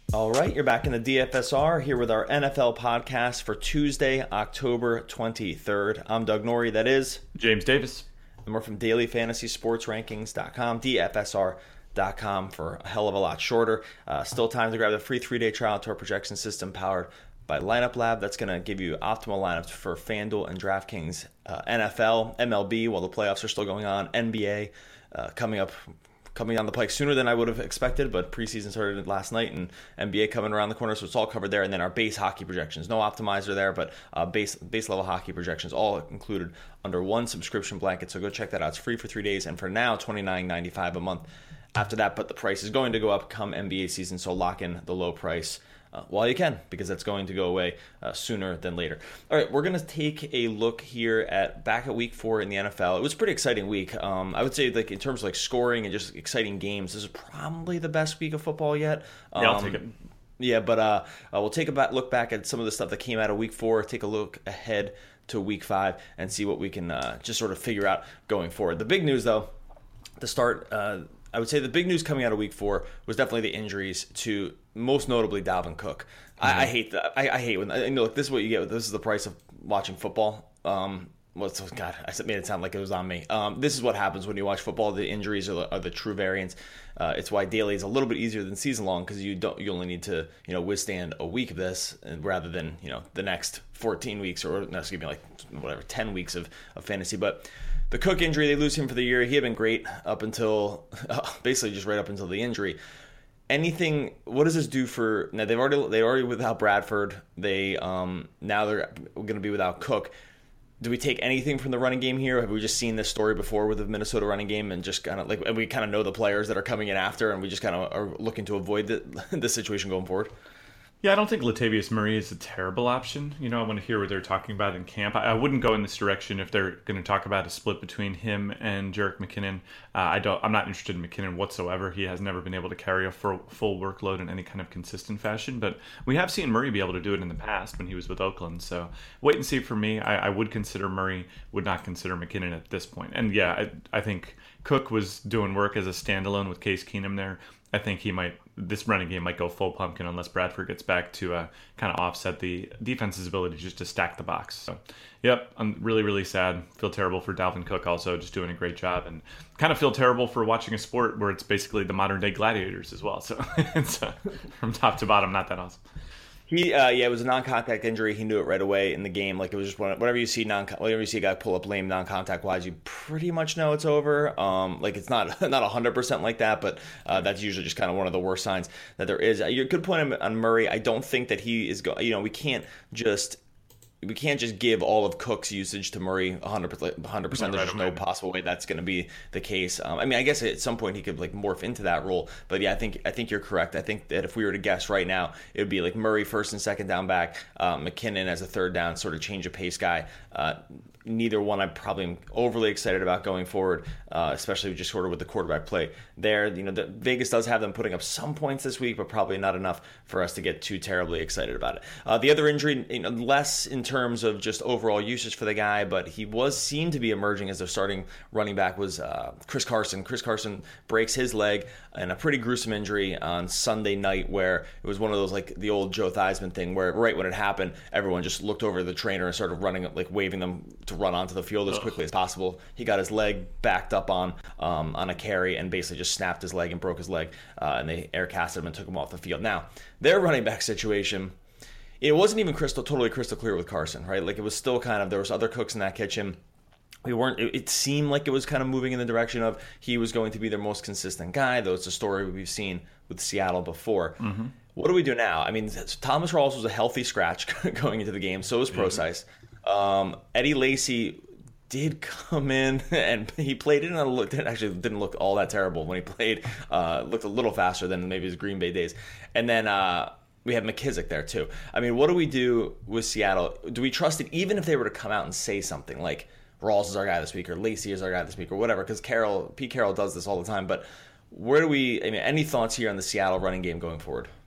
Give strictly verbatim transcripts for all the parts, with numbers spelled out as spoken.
All right, you're back in the D F S R here with our N F L podcast for Tuesday, October twenty-third. I'm Doug Norrie, that is James Davis. And we're from daily fantasy sports rankings dot com, D F S R dot com for a hell of a lot shorter. Uh, still time to grab the free three-day trial to our projection system powered by Lineup Lab. That's going to give you optimal lineups for FanDuel and DraftKings, uh, N F L, M L B while the playoffs are still going on, N B A uh, coming up coming down the pike sooner than I would have expected, but preseason started last night and N B A coming around the corner, so it's all covered there. And then our base hockey projections, no optimizer there, but uh, base base level hockey projections all included under one subscription blanket. So go check that out. It's free for three days, and for now, twenty-nine ninety-five a month. After that, but the price is going to go up come N B A season, so lock in the low price Uh, while you can, because that's going to go away uh, sooner than later. All right, we're going to take a look here at back at week four in the N F L. It was a pretty exciting week. Um, I would say, like in terms of like scoring and just exciting games, this is probably the best week of football yet. Um, yeah, I'll take it. Yeah, but uh, uh, we'll take a back, look back at some of the stuff that came out of week four, take a look ahead to week five, and see what we can uh, just sort of figure out going forward. The big news, though, to start, uh, I would say the big news coming out of week four was definitely the injuries to most notably Dalvin Cook. Mm-hmm. I, I hate that. I, I hate when you know, look, this is what you get. This is the price of watching football. Um, what's God? I made it sound like it was on me. Um, this is what happens when you watch football. The injuries are the, are the true variants. Uh, it's why daily is a little bit easier than season long because you don't. You only need to you know withstand a week of this, and rather than you know the next fourteen weeks or no, excuse me, like whatever ten weeks of, of fantasy, but. The Cook injury, they lose him for the year. He had been great up until, uh, basically just right up until the injury. Anything, what does this do for, now they've already, they already without Bradford. They, um, now they're going to be without Cook. Do we take anything from the running game here? Have we just seen this story before with the Minnesota running game and just kind of like, and we kind of know the players that are coming in after and we just kind of are looking to avoid the, the situation going forward? Yeah, I don't think Latavius Murray is a terrible option. You know, I want to hear what they're talking about in camp. I, I wouldn't go in this direction if they're going to talk about a split between him and Jerick McKinnon. Uh, I don't. I'm not interested in McKinnon whatsoever. He has never been able to carry a full, full workload in any kind of consistent fashion. But we have seen Murray be able to do it in the past when he was with Oakland. So wait and see for me. I, I would consider Murray, would not consider McKinnon at this point. And yeah, I, I think Cook was doing work as a standalone with Case Keenum there. I think he might, this running game might go full pumpkin unless Bradford gets back to uh, kind of offset the defense's ability just to stack the box. So, yep, I'm really, really sad. Feel terrible for Dalvin Cook also, just doing a great job. And kind of feel terrible for watching a sport where it's basically the modern day gladiators as well. So, it's uh, from top to bottom, not that awesome. He, uh, yeah, it was a non-contact injury. He knew it right away in the game. Like it was just whenever you see non, whenever you see a guy pull up lame non-contact wise, you pretty much know it's over. Um, like it's not not a hundred percent like that, but uh, that's usually just kind of one of the worst signs that there is. You could point on Murray. I don't think that he is going. You know, we can't just. We can't just give all of Cook's usage to Murray one hundred percent. one hundred percent. There's just no possible way that's going to be the case. Um, I mean, I guess at some point he could like morph into that role. But yeah, I think I think you're correct. I think that if we were to guess right now, it would be like Murray first and second down back, uh, McKinnon as a third down sort of change of pace guy. Uh, neither one I'm probably overly excited about going forward, uh, especially just sort of with the quarterback play there. You know, the, Vegas does have them putting up some points this week, but probably not enough for us to get too terribly excited about it. Uh, the other injury, you know, less in terms of just overall usage for the guy, but he was seen to be emerging as their starting running back was uh, Chris Carson. Chris Carson breaks his leg in a pretty gruesome injury on Sunday night where it was one of those like the old Joe Theismann thing where right when it happened, everyone just looked over the trainer and started running, like waving them to run onto the field as quickly as possible. He got his leg backed up on um, on a carry and basically just snapped his leg and broke his leg, uh, and they air casted him and took him off the field. Now, their running back situation, it wasn't even crystal totally crystal clear with Carson, right? Like it was still kind of, there was other cooks in that kitchen. We weren't, it, it seemed like it was kind of moving in the direction of he was going to be their most consistent guy. Though it's a story we've seen with Seattle before. Mm-hmm. What do we do now? I mean, Thomas Rawls was a healthy scratch going into the game. So was Procise. Mm-hmm. Um, Eddie Lacy did come in and he played it and looked, actually didn't look all that terrible when he played. Uh, looked a little faster than maybe his Green Bay days. And then uh, we have McKissick there too. I mean, what do we do with Seattle? Do we trust it even if they were to come out and say something like Rawls is our guy this week or Lacy is our guy this week or whatever? Because Carroll, Pete Carroll does this all the time. But where do we, I mean, any thoughts here on the Seattle running game going forward?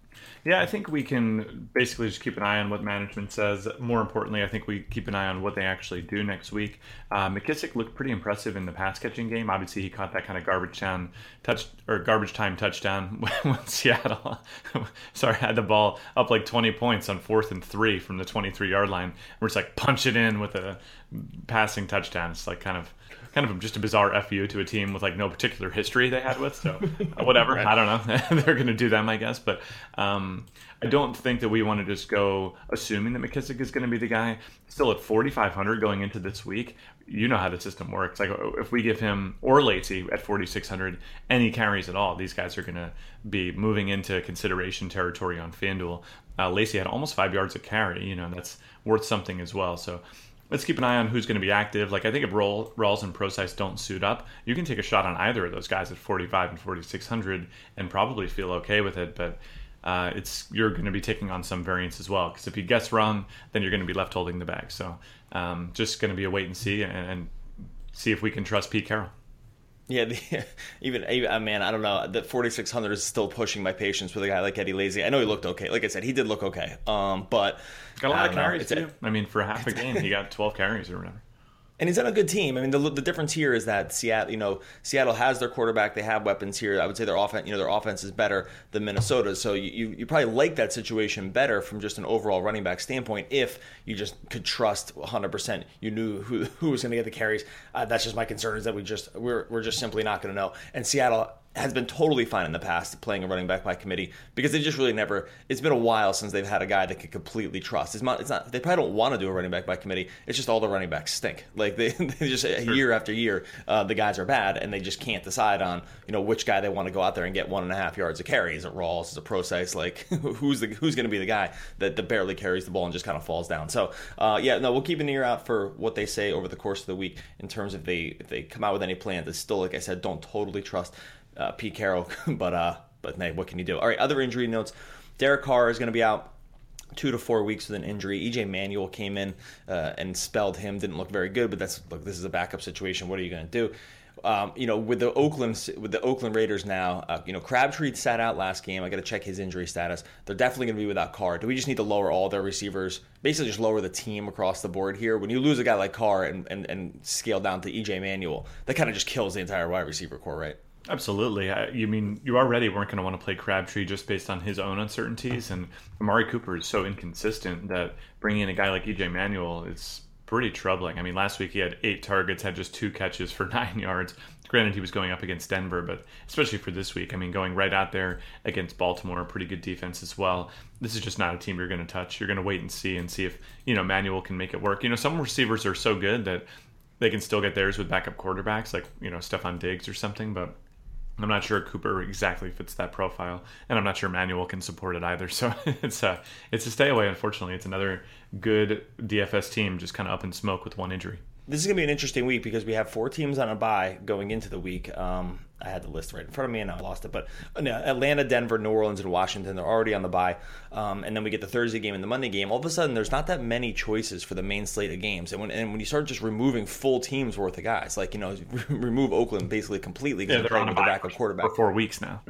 Yeah, I think we can basically just keep an eye on what management says. More importantly, I think we keep an eye on what they actually do next week. Uh, McKissic looked pretty impressive in the pass catching game. Obviously, he caught that kind of garbage time touch or garbage time touchdown when Seattle, sorry, had the ball up like twenty points on fourth and three from the twenty-three yard line. We're just like punch it in with a passing touchdown. It's like kind of. Kind of just a bizarre F U to a team with like no particular history they had with, so whatever. Right. I don't know. They're going to do them, I guess. But um, I don't think that we want to just go assuming that McKissic is going to be the guy. Still at forty-five hundred going into this week, you know how the system works. Like if we give him or Lacy at forty-six hundred any carries at all, these guys are going to be moving into consideration territory on FanDuel. Uh, Lacy had almost five yards a carry. You know, that's worth something as well. So. Let's keep an eye on who's going to be active. Like I think if Rawls and Prosise don't suit up, you can take a shot on either of those guys at forty-five and forty-six hundred and probably feel okay with it. But uh, it's you're going to be taking on some variance as well, because if you guess wrong, then you're going to be left holding the bag. So um, just going to be a wait and see, and, and see if we can trust Pete Carroll. Yeah, the, even, even uh, man, I don't know. The forty-six hundred is still pushing my patience with a guy like Eddie Lacy. I know he looked okay. Like I said, he did look okay. Um, but got a lot of carries too. I mean, for half a game, he got twelve carries or whatever. And he's on a good team. I mean, the the difference here is that Seattle, you know, Seattle has their quarterback. They have weapons here. I would say their offense, you know, their offense is better than Minnesota's. So you, you, you probably like that situation better from just an overall running back standpoint if you just could trust one hundred percent. You knew who who was going to get the carries. Uh, that's just my concern is that we just we're we're just simply not going to know. And Seattle has been totally fine in the past playing a running back by committee because they just really never. It's been a while since they've had a guy they could completely trust. It's not. It's not. They probably don't want to do a running back by committee. It's just all the running backs stink. Like they, they just year after year, uh, the guys are bad and they just can't decide on you know which guy they want to go out there and get one and a half yards of carry. Is it Rawls? Is it Prosise? Like who's the who's going to be the guy that, that barely carries the ball and just kind of falls down? So uh, yeah, no, we'll keep an ear out for what they say over the course of the week in terms of they if they come out with any plans. It's still like I said, don't totally trust. Uh, Pete Carroll, but uh, but hey, what can you do? All right, other injury notes. Derek Carr is going to be out two to four weeks with an injury. E J Manuel came in uh, and spelled him. Didn't look very good, but that's look. This is a backup situation. What are you going to do? Um, you know, with the Oakland with the Oakland Raiders now, uh, you know, Crabtree sat out last game. I got to check his injury status. They're definitely going to be without Carr. Do we just need to lower all their receivers? Basically, just lower the team across the board here. When you lose a guy like Carr and and, and scale down to E J Manuel, that kind of just kills the entire wide receiver core, right? Absolutely. I, you mean you already weren't going to want to play Crabtree just based on his own uncertainties, and Amari Cooper is so inconsistent that bringing in a guy like E J Manuel is pretty troubling. I mean, last week he had eight targets, had just two catches for nine yards. Granted, he was going up against Denver, but especially for this week, I mean, going right out there against Baltimore, a pretty good defense as well. This is just not a team you're going to touch. You're going to wait and see and see if, you know, Manuel can make it work. You know, some receivers are so good that they can still get theirs with backup quarterbacks like, you know, Stephon Diggs or something, but I'm not sure Cooper exactly fits that profile, and I'm not sure Manuel can support it either. So it's a it's a stay away. Unfortunately, it's another good D F S team just kind of up in smoke with one injury. This is going to be an interesting week because we have four teams on a bye going into the week. Um, I had the list right in front of me and I lost it. But no, Atlanta, Denver, New Orleans, and Washington, they're already on the bye. Um, and then we get the Thursday game and the Monday game. All of a sudden, there's not that many choices for the main slate of games. And when and when you start just removing full teams worth of guys, like, you know, remove Oakland basically completely because yeah, they're playing with the backup quarterback. For four weeks now.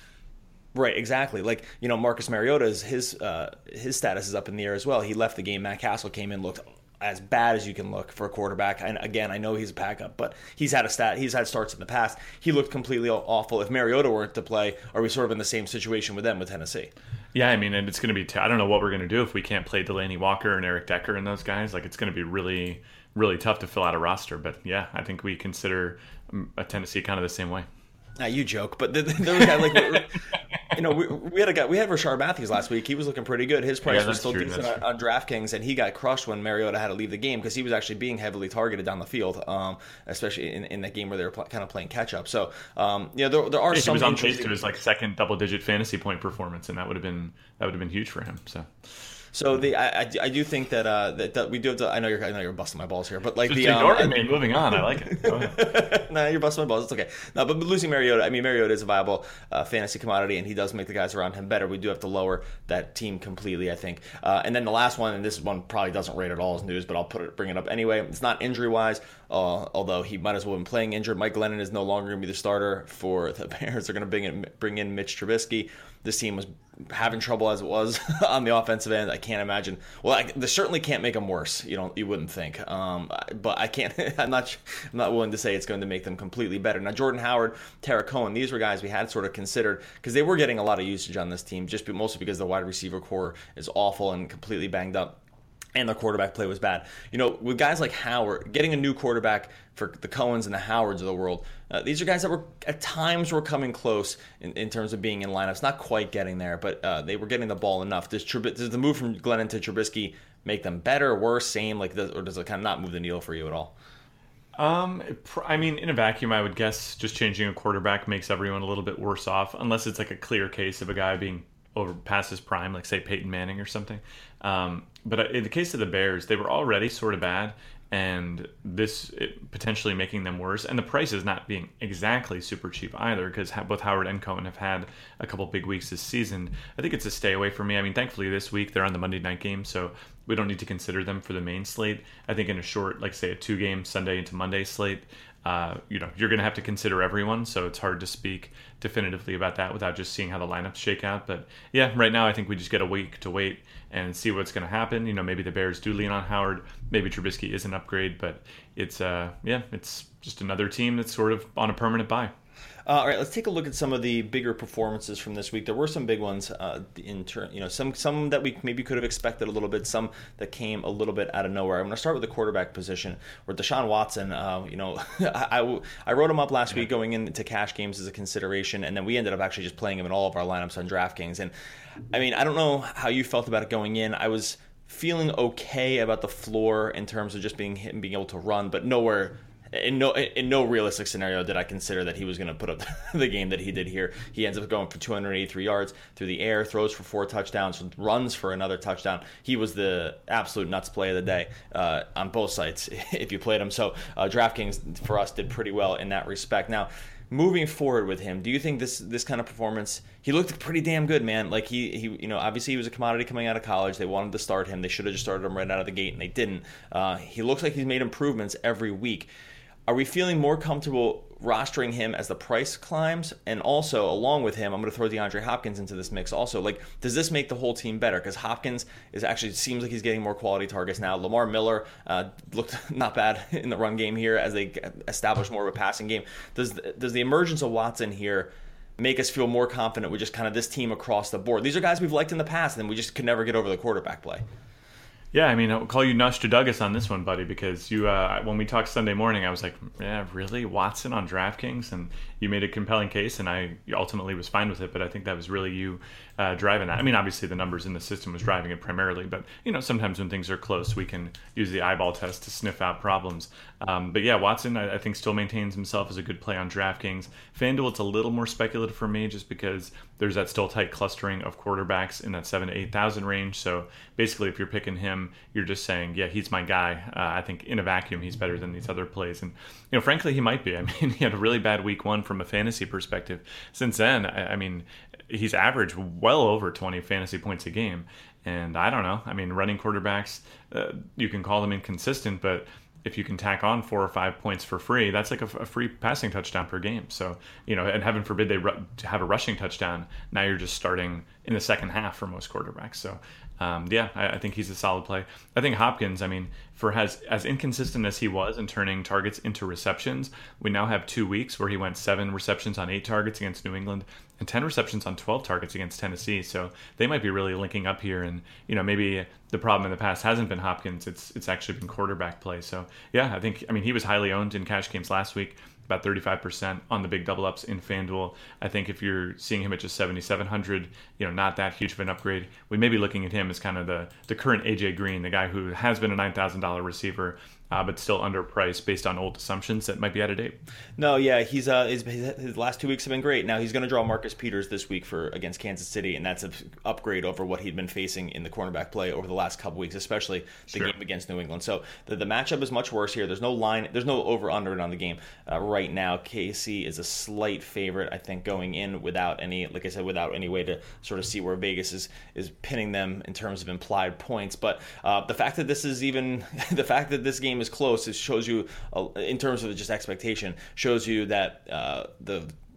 Right, exactly. Like, you know, Marcus Mariota's, his, uh, his status is up in the air as well. He left the game. Matt Castle came in, looked as bad as you can look for a quarterback. And again, I know he's a backup, but he's had a stat. He's had starts in the past. He looked completely awful. If Mariota weren't to play, are we sort of in the same situation with them with Tennessee? Yeah, I mean, and it's going to be. T- I don't know what we're going to do if we can't play Delaney Walker and Eric Decker and those guys. Like, it's going to be really, really tough to fill out a roster. But yeah, I think we consider a Tennessee kind of the same way. Now you joke, but there was a guy like, you know, we, we had a guy, we had Rashard Matthews last week. He was looking pretty good. His price yeah, was still true, decent on, on DraftKings, and he got crushed when Mariota had to leave the game because he was actually being heavily targeted down the field, um, especially in, in that game where they were pl- kind of playing catch up. So, um, you know, there, there are yeah, some. He was on pace to his like second double digit fantasy point performance, and that would have been that would have been huge for him. So. So the I, I, I do think that, uh, that that we do have to. I know you're I know you're busting my balls here, but like Just the ignore um, me. Moving on, I like it. Go ahead. Nah, you're busting my balls. It's okay. No, but losing Mariota, I mean Mariota is a viable uh, fantasy commodity, and he does make the guys around him better. We do have to lower that team completely, I think. Uh, and then the last one, and this one probably doesn't rate at all as news, but I'll put it bring it up anyway. It's not injury wise, uh, although he might as well have been playing injured. Mike Glennon is no longer going to be the starter for the Bears. They're going to bring in bring in Mitch Trubisky. this team was having trouble as it was on the offensive end. I can't imagine. Well, I, they certainly can't make them worse. You know, you wouldn't think. Um, but I can't. I'm not. I'm not willing to say it's going to make them completely better. Now, Jordan Howard, Tara Cohen, these were guys we had sort of considered because they were getting a lot of usage on this team, just mostly because the wide receiver core is awful and completely banged up. And the quarterback play was bad. You know, with guys like Howard, getting a new quarterback for the Cohens and the Howards of the world, uh, these are guys that were at times were coming close in, in terms of being in lineups. Not quite getting there, but uh, they were getting the ball enough. Does, Trub- does the move from Glennon to Trubisky make them better, worse, same, like, or does it kind of not move the needle for you at all? Um, I mean, in a vacuum, I would guess just changing a quarterback makes everyone a little bit worse off, unless it's like a clear case of a guy being over past his prime, like say Peyton Manning or something. Um, but in the case of the Bears, they were already sort of bad, and this it, potentially making them worse. And the price is not being exactly super cheap either, because both Howard and Cohen have had a couple big weeks this season. I think it's a stay away for me. I mean, thankfully this week they're on the Monday night game, so we don't need to consider them for the main slate. I think in a short, like say a two-game Sunday into Monday slate, Uh, you know, you're going to have to consider everyone, so it's hard to speak definitively about that without just seeing how the lineups shake out. But yeah, right now I think we just get a week to wait and see what's going to happen. You know, maybe the Bears do lean on Howard, maybe Trubisky is an upgrade, but it's uh, yeah, it's just another team that's sort of on a permanent bye. Uh, all right, let's take a look at some of the bigger performances from this week. There were some big ones uh, in turn, you know, some some that we maybe could have expected a little bit, some that came a little bit out of nowhere. I'm going to start with the quarterback position, where Deshaun Watson, uh, you know, I, I, I wrote him up last week going into cash games as a consideration, and then we ended up actually just playing him in all of our lineups on DraftKings. And I mean, I don't know how you felt about it going in. I was feeling okay about the floor in terms of just being hit and being able to run, but nowhere. In no in no realistic scenario did I consider that he was going to put up the game that he did here. He ends up going for two hundred eighty-three yards through the air, throws for four touchdowns, runs for another touchdown. He was the absolute nuts play of the day uh, on both sites if you played him. So uh, DraftKings for us did pretty well in that respect. Now, moving forward with him, do you think this this kind of performance? He looked pretty damn good, man. Like he he you know obviously he was a commodity coming out of college. They wanted to start him. They should have just started him right out of the gate, and they didn't. Uh, he looks like he's made improvements every week. Are we feeling more comfortable rostering him as the price climbs? And also, along with him, I'm going to throw DeAndre Hopkins into this mix also. Like, does this make the whole team better? Because Hopkins is actually seems like he's getting more quality targets now. Lamar Miller uh, looked not bad in the run game here as they establish more of a passing game. Does does the emergence of Watson here make us feel more confident with just kind of this team across the board? These are guys we've liked in the past, and we just could never get over the quarterback play. Yeah, I mean, I'll call you Nostradamus on this one, buddy, because you, uh, when we talked Sunday morning, I was like, yeah, really? Watson on DraftKings? And you made a compelling case, and I ultimately was fine with it, but I think that was really you uh, driving that. I mean, obviously the numbers in the system was driving it primarily, but, you know, sometimes when things are close, we can use the eyeball test to sniff out problems. Um, but yeah, Watson, I, I think, still maintains himself as a good play on DraftKings. FanDuel, it's a little more speculative for me just because there's that still tight clustering of quarterbacks in that seven to eight thousand range. So basically, if you're picking him, you're just saying, yeah, he's my guy. Uh, I think in a vacuum, he's better than these other plays. And, you know, frankly, he might be. I mean, he had a really bad week one from a fantasy perspective. Since then, I, I mean, he's averaged well over twenty fantasy points a game. And I don't know. I mean, running quarterbacks, uh, you can call them inconsistent, but if you can tack on four or five points for free, that's like a, a free passing touchdown per game. So, you know, and heaven forbid they ru- have a rushing touchdown. Now you're just starting in the second half for most quarterbacks. So, um, yeah, I, I think he's a solid play. I think Hopkins, I mean, for has as inconsistent as he was in turning targets into receptions, we now have two weeks where he went seven receptions on eight targets against New England and ten receptions on twelve targets against Tennessee. So they might be really linking up here. And, you know, maybe the problem in the past hasn't been Hopkins. It's it's actually been quarterback play. So, yeah, I think, I mean, he was highly owned in cash games last week, about thirty-five percent on the big double ups in FanDuel. I think if you're seeing him at just seventy-seven hundred, you know, not that huge of an upgrade. We may be looking at him as kind of the, the current A J Green, the guy who has been a nine thousand dollars receiver, uh, but still underpriced based on old assumptions that might be out of date. No, yeah, he's uh, his, his last two weeks have been great. Now he's going to draw Marcus Peters this week for against Kansas City, and that's an upgrade over what he'd been facing in the cornerback play over the last couple weeks, especially the sure. game against New England. So the, the matchup is much worse here. There's no line, there's no over under on the game uh, right now. K C is a slight favorite, I think, going in without any, like I said, without any way to sort of see where Vegas is is pinning them in terms of implied points. But uh, the fact that this is even the fact that this game is close, it shows you, uh, in terms of just expectation, shows you that uh, the, the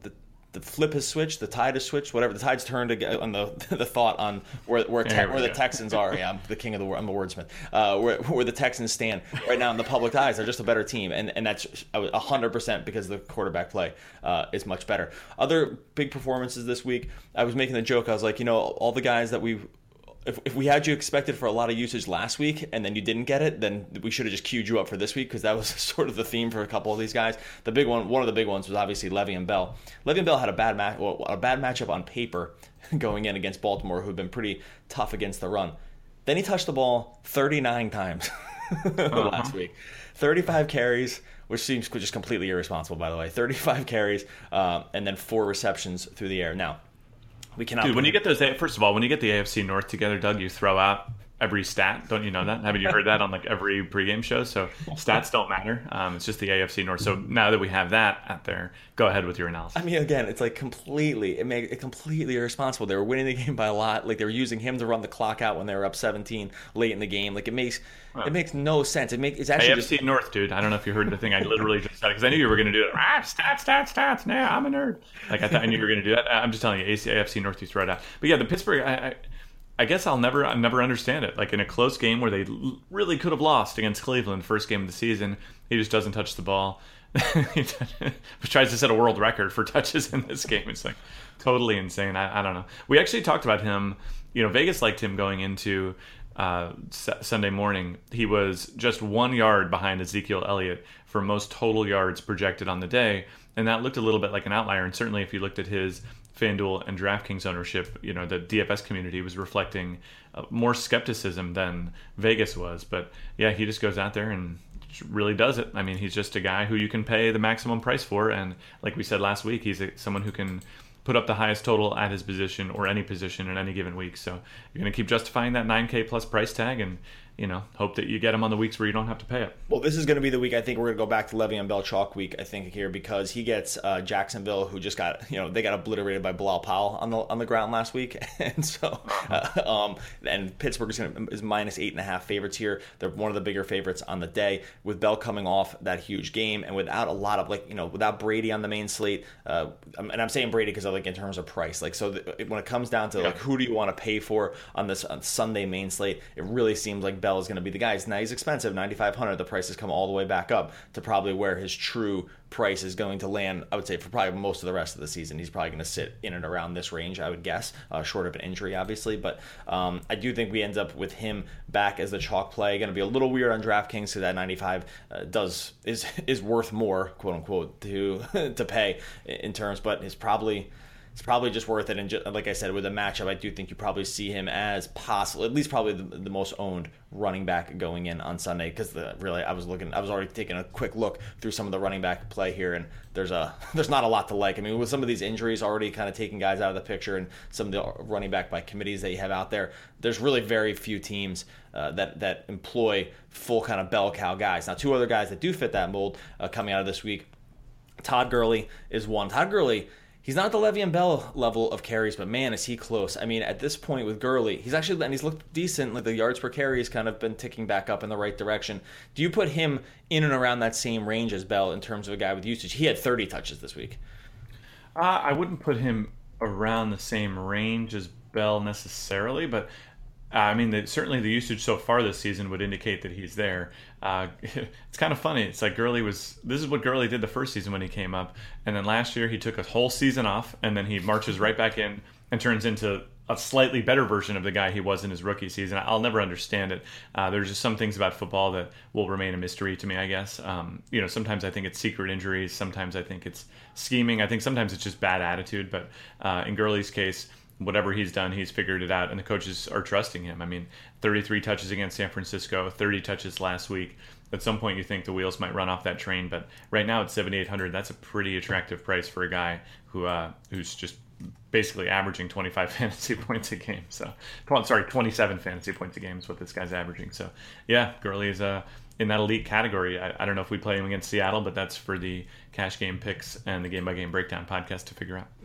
the flip has switched, the tide has switched, whatever. The tide's turned on the the thought on where where, te- where the Texans are. Yeah, I'm the king of the I'm a wordsmith. Uh, where where the Texans stand right now in the public eyes, they're just a better team, and and that's a hundred percent because the quarterback play uh, is much better. Other big performances this week. I was making the joke. I was like, you know, all the guys that we. If, if we had you expected for a lot of usage last week and then you didn't get it, then we should have just queued you up for this week because that was sort of the theme for a couple of these guys. The big one, one of the big ones was obviously Le'Veon Bell. Le'Veon Bell had a bad match, well, a bad matchup on paper going in against Baltimore, who've been pretty tough against the run. Then he touched the ball thirty-nine times uh-huh. last week, thirty-five carries, which seems just completely irresponsible, by the way. thirty-five carries, um, and then four receptions through the air. Now. We cannot. Dude, when you get those, first of all, when you get the A F C North together, Doug, you throw out every stat. Don't you know that? Haven't you heard that on like every pregame show? So stats don't matter. Um, it's just the A F C North. So now that we have that out there, go ahead with your analysis. I mean, again, it's like completely, it made it completely irresponsible. They were winning the game by a lot. Like they were using him to run the clock out when they were up seventeen late in the game. Like it makes huh. it makes no sense. It makes it's actually A F C just... North, dude. I don't know if you heard the thing I literally just said because I knew you were going to do it. Ah, stats, stats, stats. Nah, I'm a nerd. Like I thought I knew you were going to do that. I'm just telling you, A F C North, you throw it out. But yeah, the Pittsburgh. I, I, I guess I'll never I'll never understand it. Like in a close game where they l- really could have lost against Cleveland, first game of the season, he just doesn't touch the ball. He tries to set a world record for touches in this game. It's like totally insane. I, I don't know. We actually talked about him. You know, Vegas liked him going into uh, S- Sunday morning. He was just one yard behind Ezekiel Elliott for most total yards projected on the day, and that looked a little bit like an outlier. And certainly, if you looked at his FanDuel and DraftKings ownership, you know, the D F S community was reflecting uh, more skepticism than Vegas was. But yeah, he just goes out there and really does it. I mean, he's just a guy who you can pay the maximum price for. And like we said last week, he's a, someone who can put up the highest total at his position or any position in any given week. So you're going to keep justifying that nine K plus price tag and, you know, hope that you get him on the weeks where you don't have to pay it. Well, this is going to be the week I think we're going to go back to Le'Veon Bell chalk week, I think, here, because he gets uh, Jacksonville, who just got, you know, they got obliterated by Bilal Powell on the on the ground last week. And so, uh, um, and Pittsburgh is, gonna, is minus eight and a half favorites here. They're one of the bigger favorites on the day, with Bell coming off that huge game and without a lot of, like, you know, without Brady on the main slate. Uh, and I'm saying Brady because of, like, in terms of price. Like, so the, when it comes down to, yeah. like, who do you want to pay for on this on Sunday main slate, it really seems like Bell is going to be the guy. Now he's expensive, ninety-five hundred. The price has come all the way back up to probably where his true price is going to land. I would say for probably most of the rest of the season, he's probably going to sit in and around this range, I would guess, uh, short of an injury, obviously. But um, I do think we end up with him back as the chalk play. Going to be a little weird on DraftKings, so that ninety-five uh, does is is worth more, quote unquote, to to pay in terms, but it's probably. It's probably just worth it. And just, like I said, with a matchup, I do think you probably see him as possible, at least probably the, the most owned running back going in on Sunday. Because really, I was looking, I was already taking a quick look through some of the running back play here, and there's a there's not a lot to like. I mean, with some of these injuries already kind of taking guys out of the picture, and some of the running back by committees that you have out there, there's really very few teams uh, that that employ full kind of bell cow guys. Now, two other guys that do fit that mold uh, coming out of this week, Todd Gurley is one. Todd Gurley. He's not the Le'Veon Bell level of carries, but man, is he close. I mean, at this point with Gurley, he's actually, and he's looked decent. Like the yards per carry has kind of been ticking back up in the right direction. Do you put him in and around that same range as Bell in terms of a guy with usage? He had thirty touches this week. Uh, I wouldn't put him around the same range as Bell necessarily, but uh, I mean, the, certainly the usage so far this season would indicate that he's there. Uh, it's kind of funny. It's like Gurley was, this is what Gurley did the first season when he came up. And then last year he took a whole season off, and then he marches right back in and turns into a slightly better version of the guy he was in his rookie season. I'll never understand it. Uh, there's just some things about football that will remain a mystery to me, I guess. Um, you know, sometimes I think it's secret injuries. Sometimes I think it's scheming. I think sometimes it's just bad attitude. But uh, in Gurley's case, whatever he's done, he's figured it out, and the coaches are trusting him. I mean, thirty-three touches against San Francisco, thirty touches last week. At some point, you think the wheels might run off that train, but right now it's seventy-eight hundred. That's a pretty attractive price for a guy who uh, who's just basically averaging twenty-five fantasy points a game. So, sorry, twenty-seven fantasy points a game is what this guy's averaging. So, yeah, Gurley is uh, in that elite category. I, I don't know if we play him against Seattle, but that's for the Cash Game Picks and the Game by Game Breakdown podcast to figure out.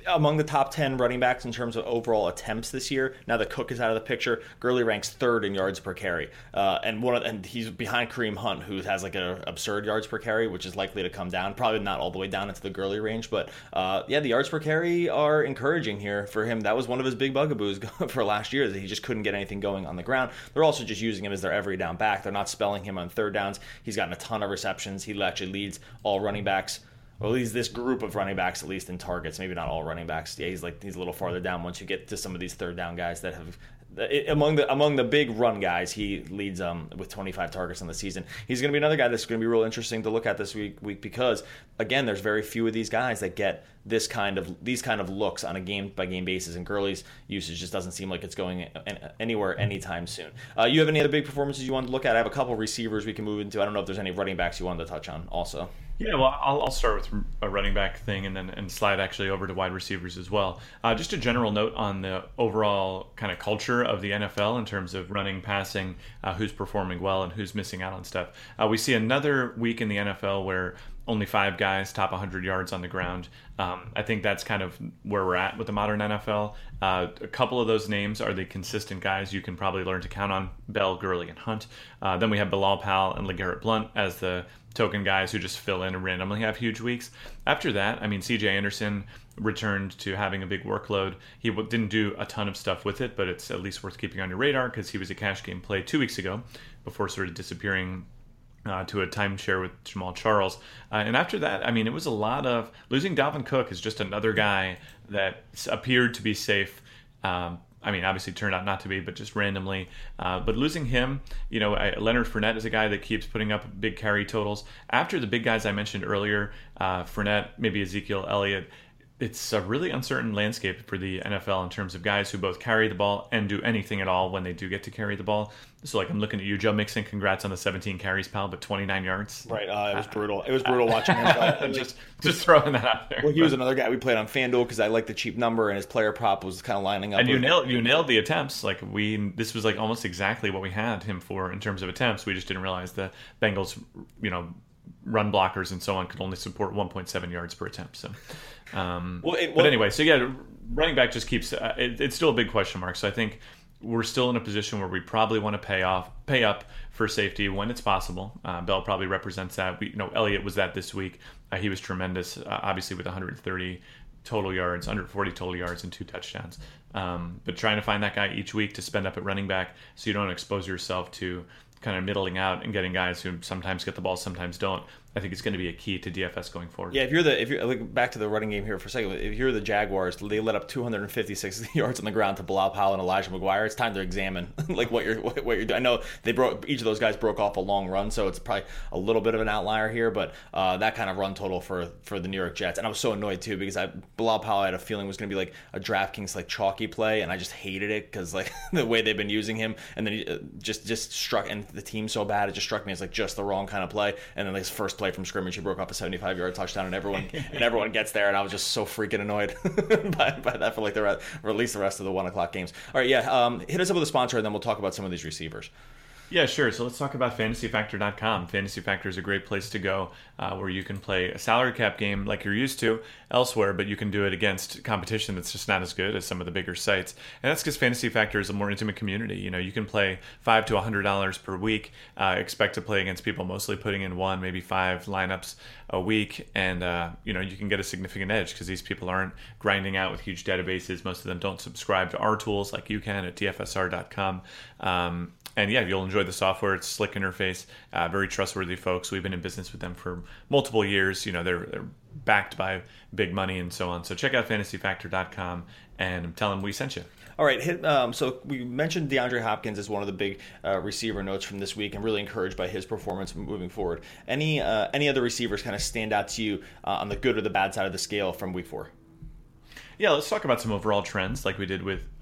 among the top ten running backs in terms of overall attempts this year. Now that Cook is out of the picture, Gurley ranks third in yards per carry, uh, and one of, and he's behind Kareem Hunt, who has like an absurd yards per carry, which is likely to come down. Probably not all the way down into the Gurley range, but uh, yeah, the yards per carry are encouraging here for him. That was one of his big bugaboos for last year, that he just couldn't get anything going on the ground. They're also just using him as their every down back. They're not spelling him on third downs. He's gotten a ton of receptions. He actually leads all running backs. Well, he's this group of running backs, at least in targets. Maybe not all running backs. Yeah, he's like he's a little farther down once you get to some of these third down guys that have. It, among the among the big run guys, he leads um with twenty-five targets on the season. He's going to be another guy that's going to be real interesting to look at this week, week because again, there's very few of these guys that get this kind of these kind of looks on a game by game basis, and Gurley's usage just doesn't seem like it's going anywhere anytime soon. Uh, you have any other big performances you wanted to look at? I have a couple receivers we can move into. I don't know if there's any running backs you wanted to touch on also. Yeah, well, I'll, I'll start with a running back thing and then and slide actually over to wide receivers as well. Uh, just a general note on the overall kind of culture of the N F L in terms of running, passing, uh, who's performing well and who's missing out on stuff. Uh, we see another week in the N F L where only five guys top one hundred yards on the ground. Um, I think that's kind of where we're at with the modern N F L. Uh, a couple of those names are the consistent guys you can probably learn to count on: Bell, Gurley, and Hunt. Uh, then we have Bilal Powell and LeGarrette Blount as the token guys who just fill in and randomly have huge weeks. After that, I mean, C J Anderson returned to having a big workload. He w- didn't do a ton of stuff with it, but it's at least worth keeping on your radar because he was a cash game play two weeks ago before sort of disappearing Uh, to a timeshare with Jamal Charles. Uh, and after that, I mean, it was a lot of losing. Dalvin Cook is just another guy that appeared to be safe. Um, I mean, obviously turned out not to be, but just randomly. Uh, but losing him, you know, I, Leonard Fournette is a guy that keeps putting up big carry totals. After the big guys I mentioned earlier, uh, Fournette, maybe Ezekiel Elliott, it's a really uncertain landscape for the N F L in terms of guys who both carry the ball and do anything at all when they do get to carry the ball. So, like, I'm looking at you, Joe Mixon. Congrats on the seventeen carries, pal, but twenty-nine yards. Right. Uh, it was brutal. It was brutal watching him. just, just throwing that out there. Well, he was another guy we played on FanDuel because I liked the cheap number, and his player prop was kind of lining up. And you with... nailed you nailed the attempts. Like we, this was like almost exactly what we had him for in terms of attempts. We just didn't realize the Bengals, you know, run blockers and so on could only support one point seven yards per attempt. So, um, well, it, well, but anyway, so yeah, running back just keeps. Uh, it, it's still a big question mark. So I think we're still in a position where we probably want to pay off, pay up for safety when it's possible. Uh, Bell probably represents that. We, you know, Elliott was that this week. Uh, he was tremendous, uh, obviously with one hundred thirty total yards, one hundred forty total yards, and two touchdowns. Um, but trying to find that guy each week to spend up at running back, so you don't expose yourself to kind of middling out and getting guys who sometimes get the ball, sometimes don't. I think it's going to be a key to D F S going forward. Yeah, if you're the if you're like back to the running game here for a second, if you're the Jaguars, they let up two hundred fifty-six yards on the ground to Bilal Powell and Elijah McGuire. It's time to examine like what you're what, what you're doing. I know they broke each of those guys broke off a long run, so it's probably a little bit of an outlier here, but uh, that kind of run total for for the New York Jets, and I was so annoyed too because I Bilal Powell I had a feeling was going to be like a DraftKings like chalky play, and I just hated it because like the way they've been using him, and then he uh, just just struck and the team so bad it just struck me as like just the wrong kind of play, and then like his first play from scrimmage he broke off a seventy-five yard touchdown, and everyone and everyone gets there, and I was just so freaking annoyed by, by that for like the rest, or at least the rest of the one o'clock games. All right, yeah, um, hit us up with a sponsor, and then we'll talk about some of these receivers. Yeah, sure. So let's talk about fantasy factor dot com. Fantasy Factor is a great place to go uh, where you can play a salary cap game like you're used to elsewhere, but you can do it against competition that's just not as good as some of the bigger sites. And that's because Fantasy Factor is a more intimate community. You know, you can play five to one hundred dollars per week, uh, expect to play against people mostly putting in one, maybe five lineups a week, and uh, you know, you can get a significant edge because these people aren't grinding out with huge databases. Most of them don't subscribe to our tools like you can at T F S R dot com. Um, And yeah, you'll enjoy the software. It's a slick interface, uh, very trustworthy folks. We've been in business with them for multiple years. You know, they're they're backed by big money and so on. So check out fantasy factor dot com and tell them we sent you. All right, hit, um, so we mentioned DeAndre Hopkins as one of the big uh, receiver notes from this week, and really encouraged by his performance moving forward. Any uh, any other receivers kind of stand out to you uh, on the good or the bad side of the scale from week four? Yeah, let's talk about some overall trends like we did with uh,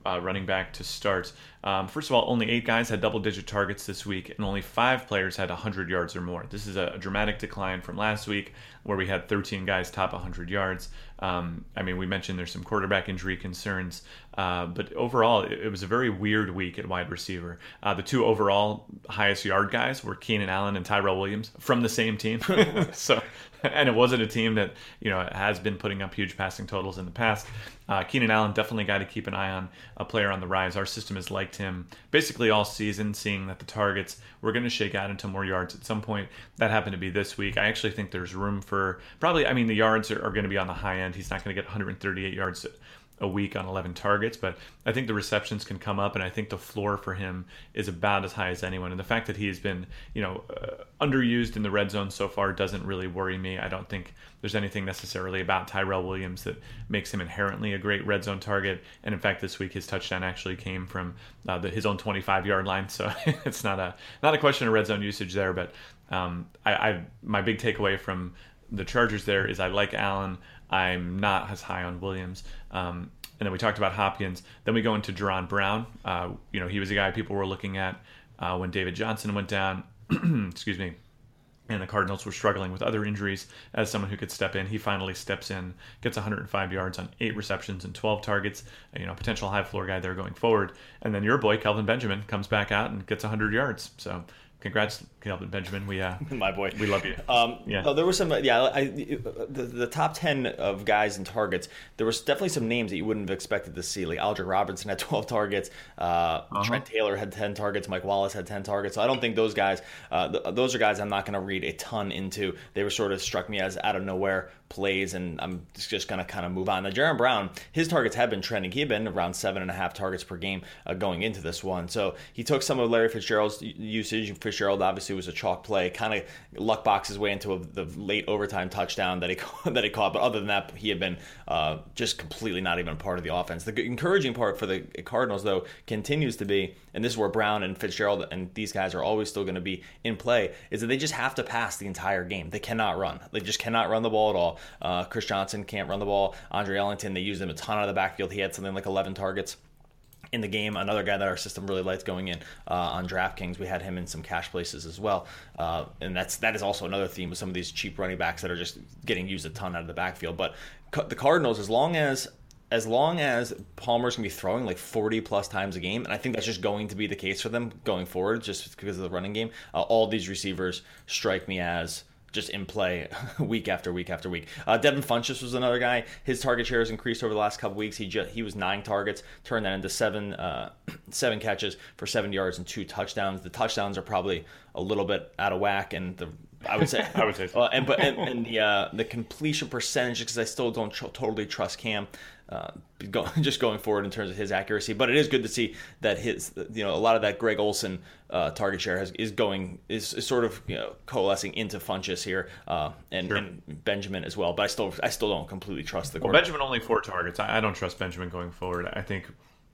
uh, running back to start. Um, first of all, only eight guys had double-digit targets this week, and only five players had one hundred yards or more. This is a, a dramatic decline from last week, where we had thirteen guys top one hundred yards. Um, I mean, we mentioned there's some quarterback injury concerns, uh, but overall, it, it was a very weird week at wide receiver. Uh, the two overall highest yard guys were Keenan Allen and Tyrell Williams from the same team. so, and it wasn't a team that, you know, has been putting up huge passing totals in the past. Uh, Keenan Allen, definitely a guy to keep an eye on, a player on the rise. Our system has liked him basically all season, seeing that the targets were going to shake out into more yards at some point. That happened to be this week. I actually think there's room for probably, I mean, the yards are, are going to be on the high end. He's not going to get one hundred thirty-eight yards a week on eleven targets, but I think the receptions can come up, and I think the floor for him is about as high as anyone. And the fact that he's been, you know, uh, underused in the red zone so far doesn't really worry me. I don't think there's anything necessarily about Tyrell Williams that makes him inherently a great red zone target. And in fact, this week his touchdown actually came from uh, the, his own twenty-five yard line, so it's not a not a question of red zone usage there. But um, I, I my big takeaway from the Chargers there is I like Allen. I'm not as high on Williams. Um, and then we talked about Hopkins. Then we go into Jaron Brown. Uh, you know, he was a guy people were looking at uh, when David Johnson went down. Excuse me. And the Cardinals were struggling with other injuries as someone who could step in. He finally steps in, gets one hundred five yards on eight receptions and twelve targets. You know, potential high floor guy there going forward. And then your boy, Kelvin Benjamin, comes back out and gets one hundred yards. So congrats, Kelvin Benjamin. We uh, my boy, we love you. Um, yeah, no, there were some. Yeah, I, the the top ten of guys and targets. There was definitely some names that you wouldn't have expected to see. Like Aldrick Robinson had twelve targets. Uh, uh-huh. Trent Taylor had ten targets. Mike Wallace had ten targets. So I don't think those guys. Uh, th- those are guys I'm not going to read a ton into. They were sort of struck me as out of nowhere plays, and I'm just going to kind of move on. Now, Jaron Brown, his targets have been trending. He had been around seven and a half targets per game uh, going into this one. So he took some of Larry Fitzgerald's usage. Fitzgerald obviously was a chalk play, kind of luck box his way into a, the late overtime touchdown that he that he caught. But other than that, he had been uh, just completely not even a part of the offense. The encouraging part for the Cardinals, though, continues to be, and this is where Brown and Fitzgerald and these guys are always still going to be in play, is that they just have to pass the entire game. They cannot run. They just cannot run the ball at all. Uh, Chris Johnson can't run the ball. Andre Ellington, they used him a ton out of the backfield. He had something like eleven targets in the game. Another guy that our system really likes going in uh, on DraftKings. We had him in some cash places as well. Uh, and that's that is also another theme with some of these cheap running backs that are just getting used a ton out of the backfield. But the Cardinals, as long as as long as Palmer's going to be throwing like forty plus times a game, and I think that's just going to be the case for them going forward just because of the running game, uh, all these receivers strike me as just in play week after week after week. Uh, Devin Funchess was another guy. His target share has increased over the last couple weeks. He just, he was nine targets, turned that into seven uh, seven catches for seven yards and two touchdowns. The touchdowns are probably a little bit out of whack, and the I would say I would say so. Uh, and but and, and the uh, the completion percentage, because I still don't tr- totally trust Cam. Uh, go, just going forward in terms of his accuracy, but it is good to see that his, you know, a lot of that Greg Olsen uh, target share has, is going is, is sort of, you know, coalescing into Funchess here uh, and, sure. and Benjamin as well. But I still I still don't completely trust the. Well, Benjamin only four targets. I, I don't trust Benjamin going forward. I think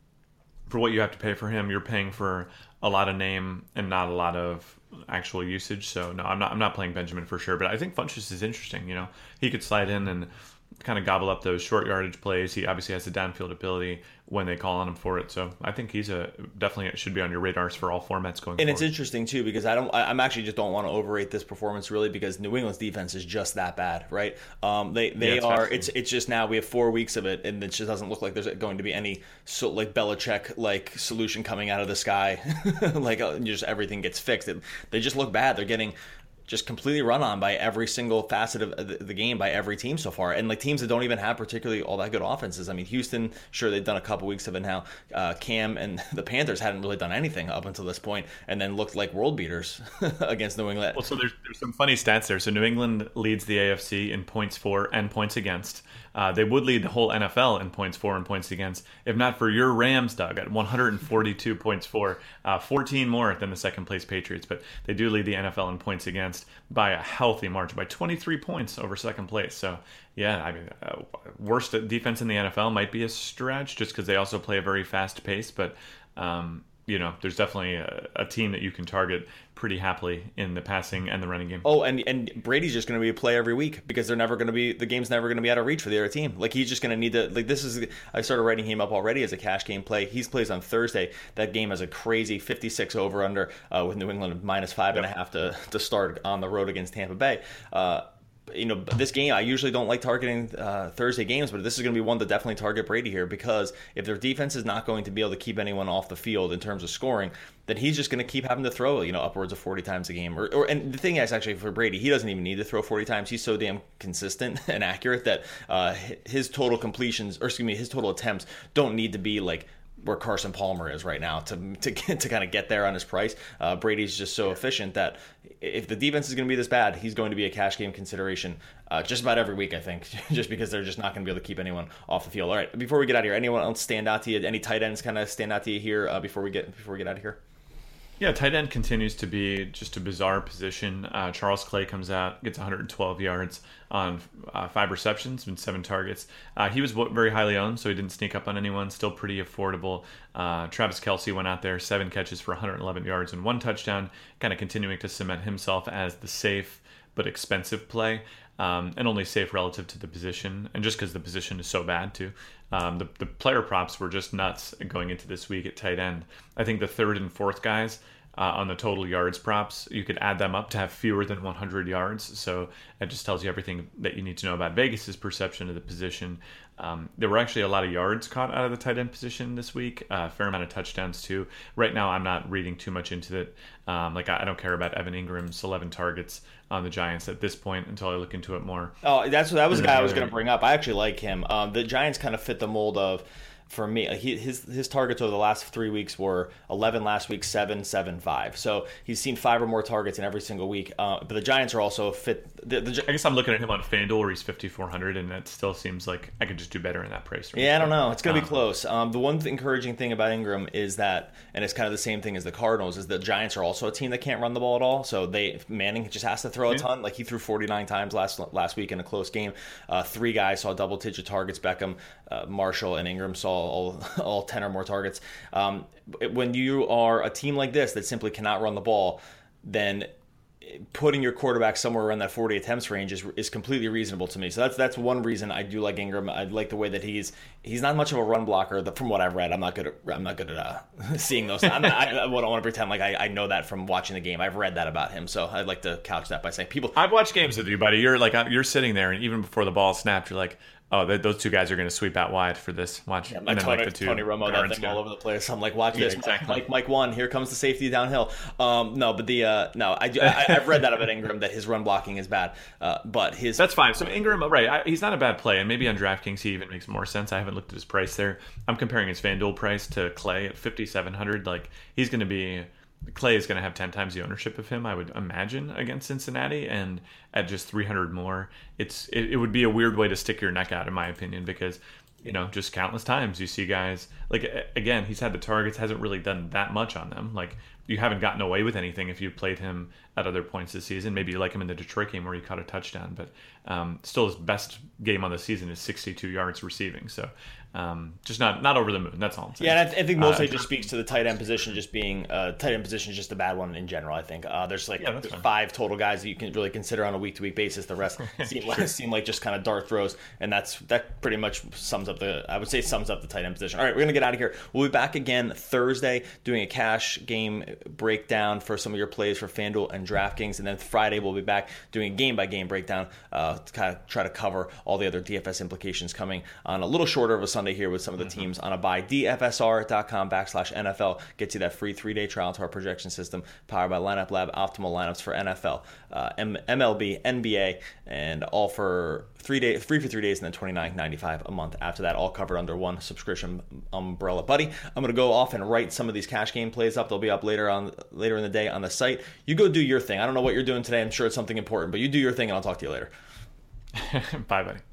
for what you have to pay for him, you're paying for a lot of name and not a lot of actual usage. So no, I'm not I'm not playing Benjamin for sure. But I think Funchess is interesting. You know, he could slide in and kind of gobble up those short yardage plays. He obviously has the downfield ability when they call on him for it. So I think he's a definitely should be on your radars for all formats going and forward. And it's interesting too, because I don't, I, I'm actually just don't want to overrate this performance really, because New England's defense is just that bad, right? Um, they they yeah, it's are. It's it's just now we have four weeks of it, and it just doesn't look like there's going to be any so like Belichick like solution coming out of the sky, like uh, just everything gets fixed. It, they just look bad. They're getting just completely run on by every single facet of the game by every team so far. And like teams that don't even have particularly all that good offenses. I mean, Houston, sure, they've done a couple weeks of it now. Uh, Cam and the Panthers hadn't really done anything up until this point, and then looked like world beaters against New England. Well, so there's, there's some funny stats there. So New England leads the A F C in points for and points against. Uh, they would lead the whole N F L in points for and points against, if not for your Rams, Doug, at one hundred forty-two points for, uh, fourteen more than the second place Patriots. But they do lead the N F L in points against by a healthy margin, by twenty-three points over second place. So, yeah, I mean, uh, worst defense in the N F L might be a stretch just because they also play a very fast pace. But, um, you know, there's definitely a, a team that you can target pretty happily in the passing and the running game. Oh, and and Brady's just going to be a play every week because they're never going to be the game's never going to be out of reach for the other team. Like he's just going to need to like this is I started writing him up already as a cash game play. He's plays on Thursday. That game has a crazy fifty-six over under uh, with New England minus five yep. and a half to to start on the road against Tampa Bay. Uh, You know, this game, I usually don't like targeting uh, Thursday games, but this is going to be one to definitely target Brady here because if their defense is not going to be able to keep anyone off the field in terms of scoring, then he's just going to keep having to throw, you know, upwards of forty times a game. Or, or and the thing is, actually, for Brady, he doesn't even need to throw forty times. He's so damn consistent and accurate that uh, his total completions, or excuse me, his total attempts don't need to be like where Carson Palmer is right now to to get, to kind of get there on his price. Uh, Brady's just so efficient that if the defense is going to be this bad, he's going to be a cash game consideration uh, just about every week, I think, just because they're just not going to be able to keep anyone off the field. All right, before we get out of here, anyone else stand out to you? Any tight ends kind of stand out to you here uh, before we get before we get out of here? Yeah, tight end continues to be just a bizarre position. Uh, Charles Clay comes out, gets one hundred twelve yards on uh, five receptions and seven targets. Uh, he was very highly owned, so he didn't sneak up on anyone. Still pretty affordable. Uh, Travis Kelce went out there, seven catches for one hundred eleven yards and one touchdown, kind of continuing to cement himself as the safe but expensive play. Um, and only safe relative to the position, and just because the position is so bad too. Um, the, the player props were just nuts going into this week at tight end. I think the third and fourth guys uh, on the total yards props, you could add them up to have fewer than one hundred yards. So it just tells you everything that you need to know about Vegas's perception of the position. Um, there were actually a lot of yards caught out of the tight end position this week, a uh, fair amount of touchdowns too. Right now, I'm not reading too much into it. Um, like I, I don't care about Evan Ingram's eleven targets on the Giants at this point until I look into it more. Oh, that's that was the guy I was going to bring up. I actually like him. Um, the Giants kind of fit the mold of. For me, he, his his targets over the last three weeks were eleven last week, seven, seven, five. So he's seen five or more targets in every single week. Uh, but the Giants are also fit. The, the, I guess I'm looking at him on FanDuel where he's fifty-four hundred, and that still seems like I could just do better in that price range. Yeah, I don't know. It's going to be um, close. Um, the one th- encouraging thing about Ingram is that, and it's kind of the same thing as the Cardinals, is the Giants are also a team that can't run the ball at all. So they Manning just has to throw a yeah. ton. Like he threw forty-nine times last last week in a close game. Uh, three guys saw double-digit targets. Beckham, uh, Marshall, and Ingram saw all all ten or more targets. Um, when you are a team like this that simply cannot run the ball, then putting your quarterback somewhere around that forty attempts range is is completely reasonable to me. So that's that's one reason I do like Ingram. I like the way that he's he's not much of a run blocker. From what I've read, I'm not good at I'm not good at uh, seeing those. I'm not, I, I don't want to pretend like I, I know that from watching the game. I've read that about him, so I'd like to couch that by saying people. I've watched games with you, buddy. You're like you're sitting there, and even before the ball snapped, you're like, oh, those two guys are going to sweep out wide for this. Watch. Yeah, like, Tony, like the two Tony Romo, that thing go. all over the place. I'm like, watch yeah, this. Exactly. Mike, Mike one, here comes the safety downhill. Um, no, but the uh, no, I, I I've read that about Ingram that his run blocking is bad. Uh, but his that's fine. So Ingram, right? I, he's not a bad play, and maybe on DraftKings he even makes more sense. I haven't looked at his price there. I'm comparing his FanDuel price to Clay at fifty-seven hundred. Like he's going to be. Clay is going to have ten times the ownership of him, I would imagine, against Cincinnati, and at just three hundred more, it's it, it would be a weird way to stick your neck out, in my opinion, because you know, just countless times you see guys like again, he's had the targets, hasn't really done that much on them. Like you haven't gotten away with anything if you played him at other points this season. Maybe you like him in the Detroit game where he caught a touchdown, but um, still his best game on the season is sixty-two yards receiving. So um, just not not over the moon. That's all I'm saying. Yeah, and I, th- I think mostly uh, just speaks to the tight end position just being uh, tight end position is just a bad one in general. I think uh, there's like yeah, there's five total guys that you can really consider on a week to week basis. The rest seem like seem like just kind of dart throws, and that's that pretty much sums up the I would say sums up the tight end position. All right, we're gonna get out of here. We'll be back again Thursday doing a cash game breakdown for some of your plays for FanDuel and DraftKings, and then Friday we'll be back doing a game by game breakdown uh, to kind of try to cover all the other D F S implications coming on a little shorter of a Sunday here with some of the teams on a bye. D F S R dot com backslash N F L gets you that free three-day trial to our projection system powered by Lineup Lab, optimal lineups for N F L, uh, M- MLB, N B A, and all for three days, free for three days, and then twenty-nine ninety-five a month after that, all covered under one subscription umbrella. Buddy, I'm going to go off and write some of these cash game plays up. They'll be up later on later in the day on the site. You go do your thing. I don't know what you're doing today. I'm sure it's something important, but you do your thing, and I'll talk to you later. Bye, buddy.